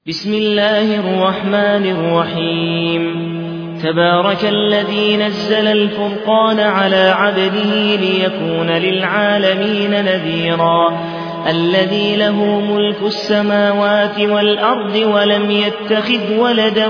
بسم الله الرحمن الرحيم تبارك الذي نزل الفرقان على عبده ليكون للعالمين نذيرا الذي له ملك السماوات والأرض ولم يتخذ ولدا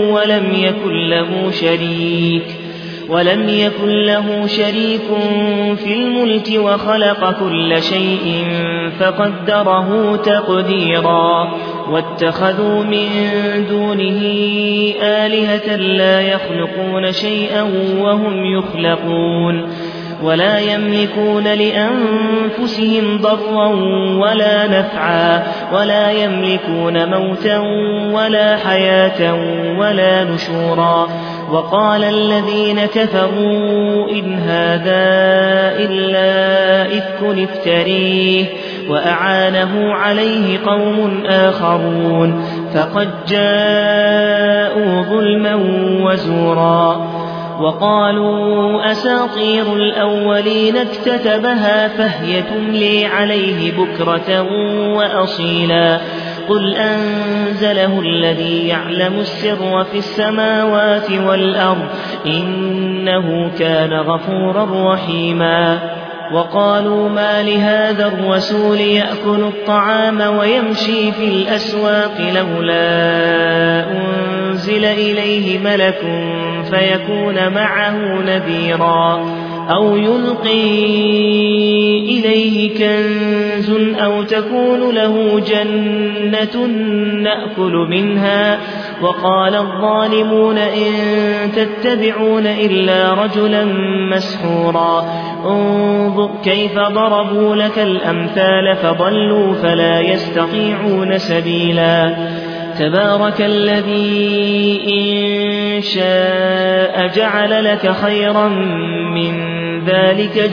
ولم يكن له شريك في الملك وخلق كل شيء فقدره تقديرا واتخذوا من دونه آلهة لا يخلقون شيئا وهم يخلقون ولا يملكون لأنفسهم ضرا ولا نفعا ولا يملكون موتا ولا حياة ولا نشورا وقال الذين كفروا إن هذا إلا إفك افتريه وأعانه عليه قوم آخرون فقد جاءوا ظلما وزورا وقالوا أساطير الأولين اكتتبها فهي تملي عليه بكرة وأصيلا قل أنزله الذي يعلم السر في السماوات والأرض إنه كان غفورا رحيما وقالوا ما لهذا الرسول يأكل الطعام ويمشي في الأسواق لولا أنزل إليه ملك فيكون معه نذيرا أو يلقي إليه كنز أو تكون له جنة نأكل منها وقال الظالمون إن تتبعون إلا رجلا مسحورا انظر كيف ضربوا لك الأمثال فضلوا فلا يستطيعون سبيلا تبارك الذي إن شاء جعل لك خيرا من ذلك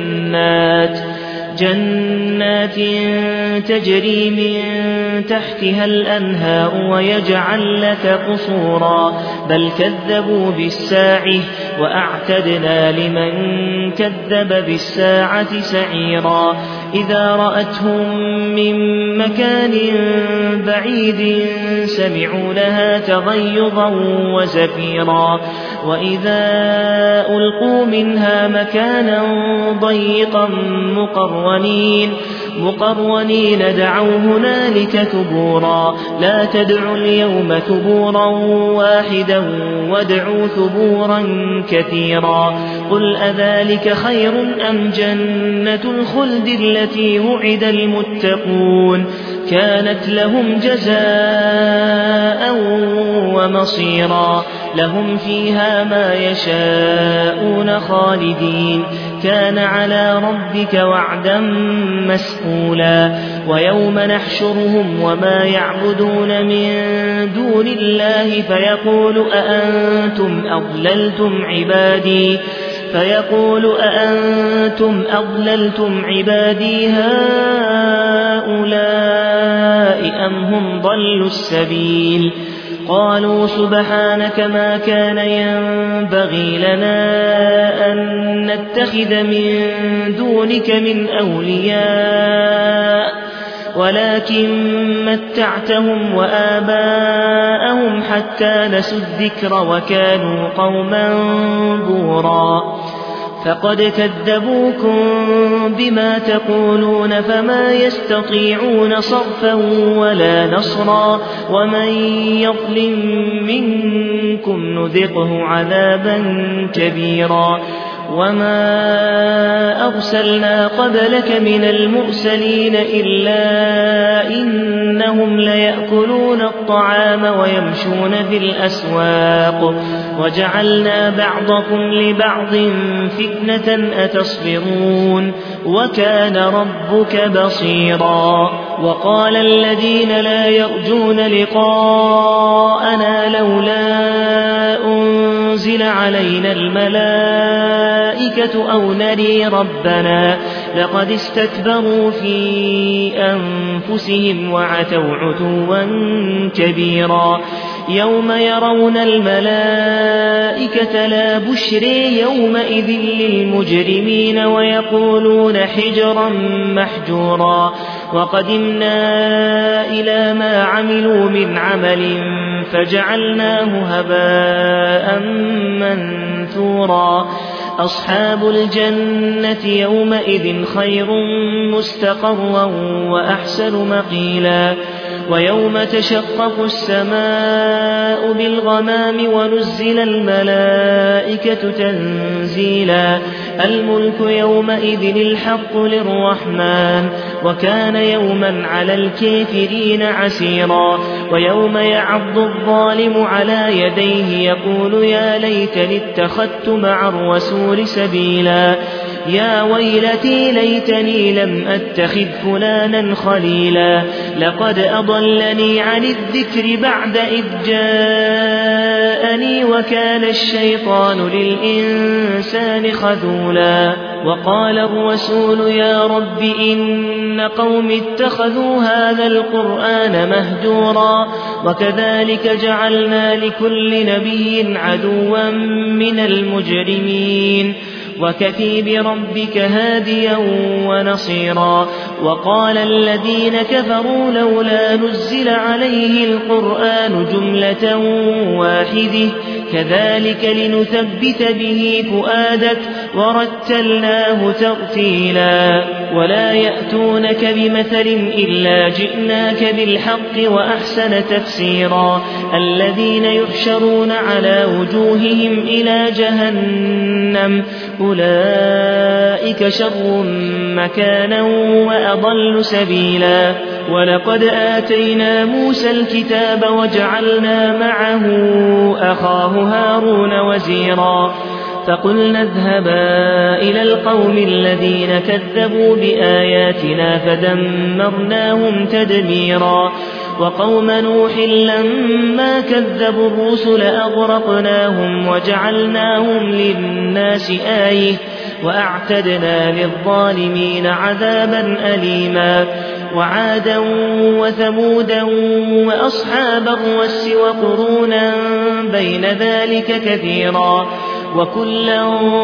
جنات تجري من تحتها الأنهار ويجعل لك قصورا بل كذبوا بالساعة وأعتدنا لمن كذب بالساعة سعيرا إذا رأتهم من مكان بعيد سمعوا لها تغيظا وزفيرا وإذا ألقوا منها مكانا ضيقا مقرنين دعوا هنالك ثبورا لا تدعوا اليوم ثبورا واحدا وادعوا ثبورا كثيرا قل أذلك خير أم جنة الخلد التي وعد المتقون كانت لهم جزاء ومصيرا لهم فيها ما يشاءون خالدين كان على ربك وعدا مسئولا ويوم نحشرهم وما يعبدون من دون الله فيقول أأنتم أضللتم عبادي هؤلاء أم هم ضلوا السبيل قالوا سبحانك ما كان ينبغي لنا أن نتخذ من دونك من أولياء ولكن متعتهم وآباءهم حتى نسوا الذكر وكانوا قوما بورا فقد كذبوكم بما تقولون فما يستطيعون صرفا ولا نصرا ومن يظلم منكم نذقه عذابا كبيرا وما أرسلنا قبلك من المرسلين إلا إنهم ليأكلون الطعام ويمشون في الأسواق وجعلنا بعضكم لبعض فتنة أتصبرون وكان ربك بصيرا وقال الذين لا يرجون لقاءنا لولا أنزل علينا الملائكة أو نري ربنا لقد استكبروا في أنفسهم وعتوا عتوا كبيرا يوم يرون الملائكة لا بشري يومئذ للمجرمين ويقولون حجرا محجورا وقدمنا إلى ما عملوا من عمل فجعلناه هباء منثورا أصحاب الجنة يومئذ خير مستقرا وأحسن مقيلا ويوم تشقق السماء بالغمام ونزل الملائكة تنزيلا الملك يومئذ الحق للرحمن وكان يوما على الكافرين عسيرا ويوم يعض الظالم على يديه يقول يا ليتني اتخذت مع الرسول سبيلا يا ويلتي ليتني لم أتخذ فلانا خليلا لقد أضلني عن الذكر بعد إذ جاءني وكان الشيطان للإنسان خذولا وقال الرسول يا رب إن قوم اتخذوا هذا القرآن مهجورا وكذلك جعلنا لكل نبي عدوا من المجرمين وكفى بربك هاديا ونصيرا وقال الذين كفروا لولا نزل عليه القرآن جملة واحدة كذلك لنثبت به فؤادك ورتلناه ترتيلا ولا يأتونك بمثل إلا جئناك بالحق وأحسن تفسيرا الذين يحشرون على وجوههم إلى جهنم أولئك شر مكانا وأضل سبيلا ولقد آتينا موسى الكتاب وجعلنا معه أخاه هارون وزيرا فقلنا اذهبا إلى القوم الذين كذبوا بآياتنا فدمرناهم تدميرا وقوم نوح لما كذبوا الرسل أغرقناهم وجعلناهم للناس آية وأعتدنا للظالمين عذابا أليما وعادا وثمودا وأصحاب الرس وقرونا بين ذلك كثيرا وكلا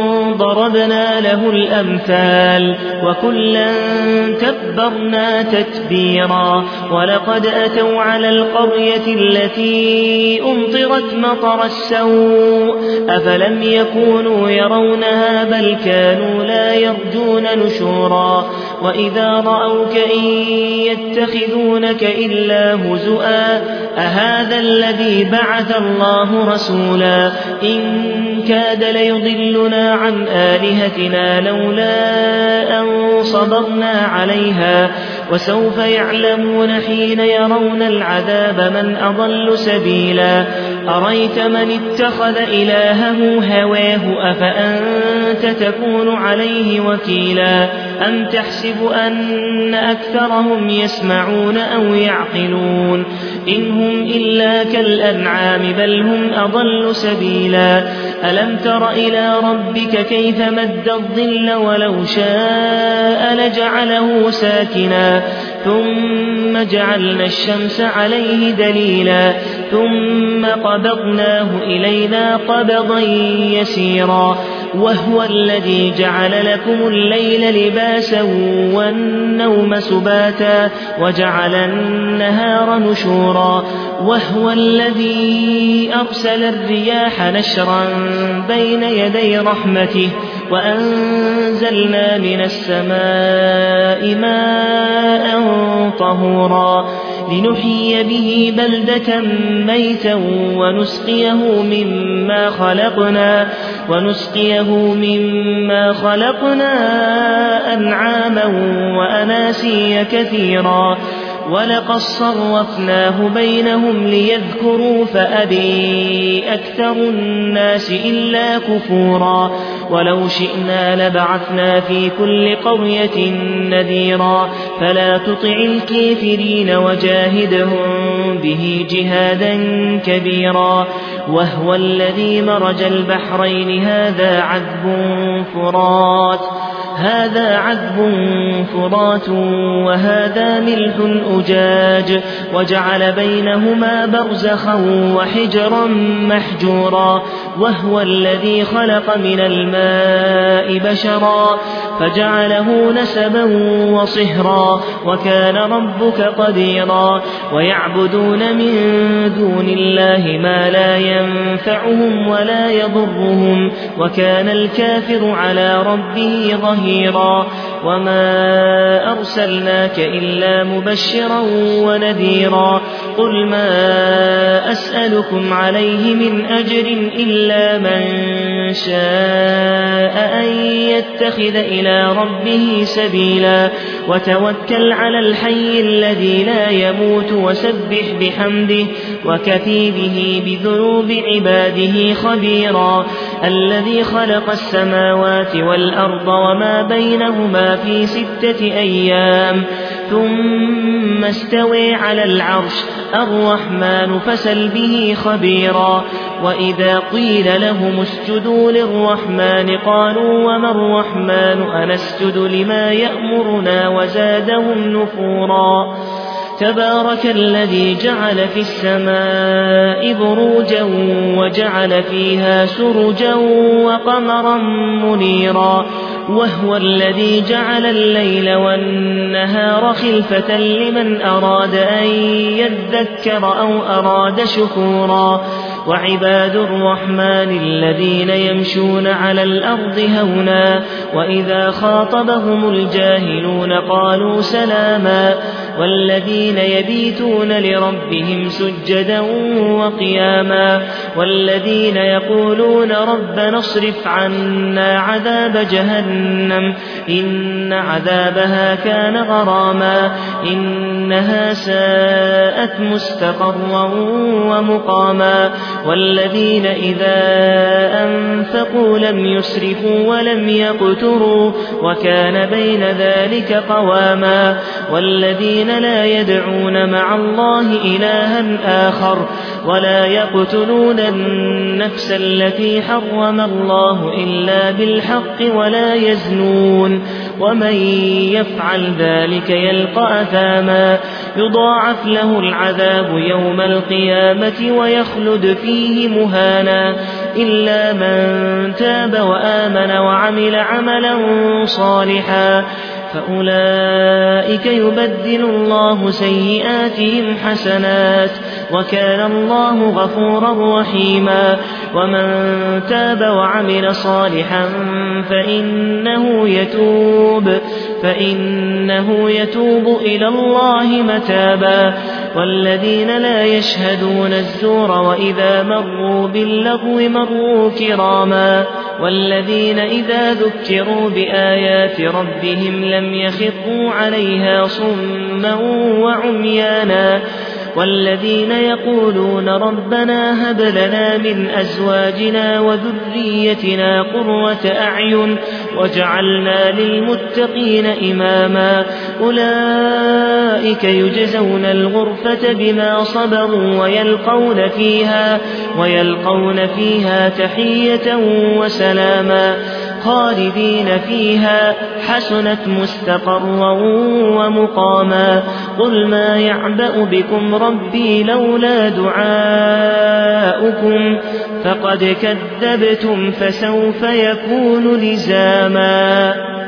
ضربنا له الأمثال وكلا تبرنا تتبيرا ولقد أتوا على القرية التي أمطرت مطر السوء أفلم يكونوا يرونها بل كانوا لا يرجون نشورا وإذا رأوك إن يتخذونك إلا هزؤا أهذا الذي بعث الله رسولا إن كاد ليضلنا عن آلهتنا لولا أن صبرنا عليها وسوف يعلمون حين يرون العذاب من أضل سبيلا أريت من اتخذ إلهه هواه أفأنت تكون عليه وكيلا أم تحسب أن أكثرهم يسمعون أو يعقلون إن هم إلا كالأنعام بل هم أضل سبيلا ألم تر إلى ربك كيف مد الظل ولو شاء لجعله ساكنا ثم جعلنا الشمس عليه دليلا ثم قبضناه إلينا قبضا يسيرا وهو الذي جعل لكم الليل لباسا والنوم سباتا وجعل النهار نشورا وهو الذي أرسل الرياح نشرا بين يدي رحمته وأنزلنا من السماء ماء طهورا لنحيي به بلدة ميتا ونسقيه مما خلقنا أنعاما وأناسيا كثيرا ولقد صرفناه بينهم ليذكروا فأبي أكثر الناس إلا كفورا ولو شئنا لبعثنا في كل قرية نذيرا فلا تطع الكافرين وجاهدهم به جهادا كبيرا وهو الذي مرج البحرين هذا عذب فرات وهذا ملح أجاج وجعل بينهما برزخا وحجرا محجورا وهو الذي خلق من الماء بشرا فجعله نسبا وصهرا وكان ربك قديرا ويعبدون من دون الله ما لا ينفعهم ولا يضرهم وكان الكافر على ربه ظهيرا وما أرسلناك إلا مبشرا ونذيرا قل ما أسألكم عليه من أجر إلا من شاء أن يتخذ إلى ربه سبيلا وتوكل على الحي الذي لا يموت وسبح بحمده وكفى به بذنوب عباده خبيرا الذي خلق السماوات والأرض وما بينهما في 6 أيام ثم استوى على العرش الرحمن فسل به خبيرا وإذا قيل لهم اسجدوا للرحمن قالوا وما الرحمن أنسجد لما يأمرنا وزادهم نفورا تبارك الذي جعل في السماء بروجا وجعل فيها سرجا وقمرا منيرا وهو الذي جعل الليل والنهار خلفة لمن أراد أن يذكر أو أراد شكورا وعباد الرحمن الذين يمشون على الأرض هونا وإذا خاطبهم الجاهلون قالوا سلاما والذين يبيتون لربهم سجدا وقياما والذين يقولون ربنا اصرف عنا عذاب جهنم إن عذابها كان غراما إنها ساءت مستقرا ومقاما والذين إذا أنفقوا لم يسرفوا ولم يقتروا وكان بين ذلك قواما والذين لا يدعون مع الله إلها آخر ولا يقتلون النفس التي حرم الله إلا بالحق ولا يزنون ومن يفعل ذلك يلقى أثاما يضاعف له العذاب يوم القيامة ويخلد فيه مهانا إلا من تاب وآمن وعمل عملا صالحا فأولئك يبدل الله سيئاتهم حسنات وكان الله غفورا رحيما ومن تاب وعمل صالحا فإنه يتوب إلى الله متابا والذين لا يشهدون الزور وإذا مروا باللغو مروا كراما والذين إذا ذكروا بآيات ربهم لم يخروا عليها صما وعميانا والذين يقولون ربنا هب لنا من أزواجنا وذريتنا قرة أعين واجعلنا للمتقين إماما أولئك يجزون الغرفة بما صبروا ويلقون فيها تحية وسلاما خالدين فيها حسنت مستقرا ومقاما قل ما يعبأ بكم ربي لولا دعاؤكم فقد كذبتم فسوف يكون لزاما